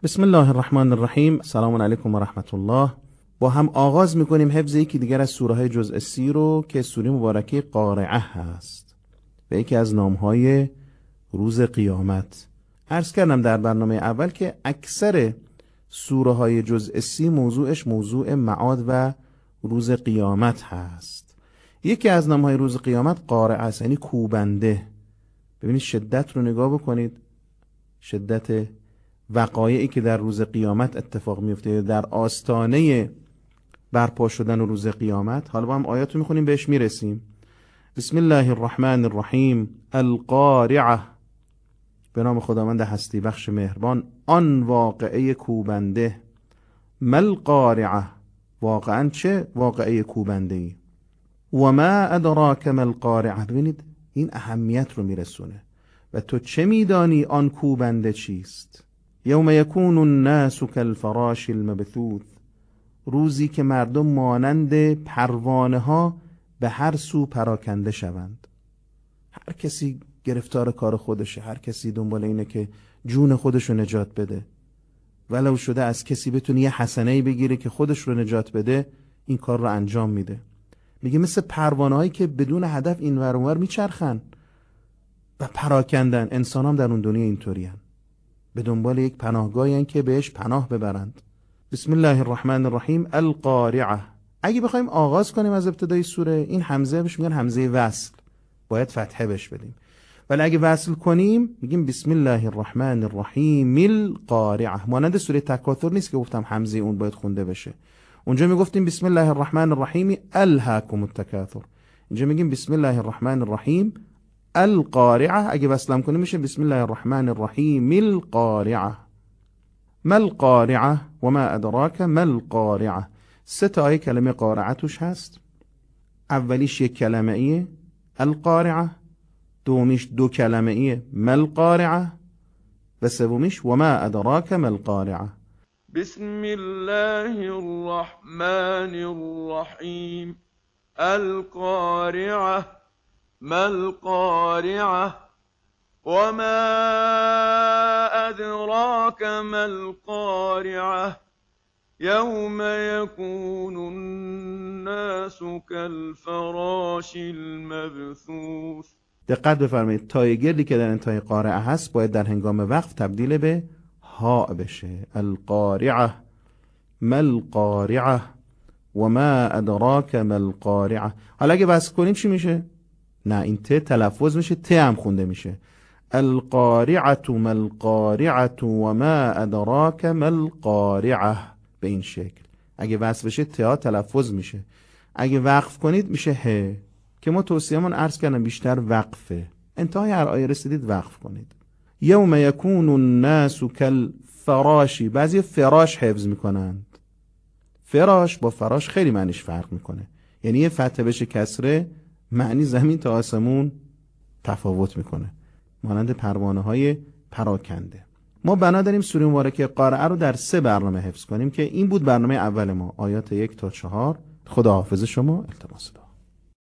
بسم الله الرحمن الرحیم. سلام علیکم و رحمت الله. با هم آغاز میکنیم حفظ یکی دیگر از سوره های جزء 30 رو که سوره مبارکه قارعه هست و یکی از نامهای روز قیامت. عرض کردم در برنامه اول که اکثر سوره های جزء 30 موضوعش موضوع معاد و روز قیامت هست. یکی از نامهای روز قیامت قارعه است، یعنی کوبنده. ببینید شدت رو نگاه بکنید، شدت وقایعی که در روز قیامت اتفاق میفته، در آستانه برپا شدن روز قیامت. حالا با هم آیات رو میخونیم، بهش میرسیم. بسم الله الرحمن الرحیم. القارعه، به نام خداوند هستی بخش مهربان. آن واقعه کوبنده. مل قارعه، واقعا چه واقعه کوبنده ای؟ و ما ادراک مل قارعه. ببینید این اهمیت رو میرسونه. و تو چه میدانی آن کوبنده چیست؟ یوم یکون الناس کالفراش المبثوث. روزی که مردم مانند پروانه ها به هر سو پراکنده شوند. هر کسی گرفتار کار خودشه، هر کسی دنبال اینه که جون خودش رو نجات بده. ولو شده از کسی بتونه یه حسنه‌ای بگیره که خودش رو نجات بده، این کار رو انجام میده. میگه مثل پروانه هایی که بدون هدف این ور اون ور میچرخن و پراکندن. انسان هم در اون دنیا اینطوری هن. به دنبال یک پناهگاهی هن که بهش پناه ببرند. بسم الله الرحمن الرحیم. القارعه. اگه بخوایم آغاز کنیم از ابتدای سوره، این همزه بهش میگن همزه وصل، باید فتحه بهش بدیم. ولی اگه وصل کنیم میگیم بسم الله الرحمن الرحیم القارعه. مانند سوره تکاثر نیست که گفتم همزه اون باید خونده بشه. اونجا میگفتیم بسم الله الرحمن الرحیم الهاکم التکاثر. اینجا میگیم بسم الله الرحمن الرحیم القارعه. اگه وصلم کنیم میشه بسم الله الرحمن الرحیم القارعه. ما القارعه و ما ادراک ما القارعه. سه تا کلمه قارعه توش هست. اولیش یک کلمه ایه القارعه، دومیش دو کلمه ایه ما القارعه، و سومیش و ما ادراک ما القارعه. بسم الله الرحمن الرحیم. القارعه ما القارعه وما أدراك ما القارعة يوم يكون الناس كالفراش المبثوث. دقت بفرمایید، تای گردی که در انتهای قارعه هست باید در هنگام وقف تبدیل به ها بشه. القارعه ما القارعه و ما ادراک ما القارعه. حالا اگه وصل کنیم چی میشه؟ نه، این ت تلفظ میشه، ت هم خونده میشه. القارعه ما القارعه و ما ادراک ما القارعه. به این شکل اگه وصل بشه ت تلفظ میشه. اگه وقف کنید میشه ه، که ما توصیه‌مون عرض کردم بیشتر وقفه. انتهای هر آیه رسیدید وقف کنید. یوم یکون الناس کالفراشی. بعضی فراش حفظ میکنند. فراش با فراش خیلی معنیش فرق میکنه. یعنی یه فتحه بشه کسره، معنی زمین تا آسمون تفاوت میکنه، مانند پروانه های پراکنده. ما بنا داریم سوره مبارکه قارعه رو در 3 برنامه حفظ کنیم که این بود برنامه اول ما، آیات 1 تا 4. خدا حافظ شما. التماس دارم.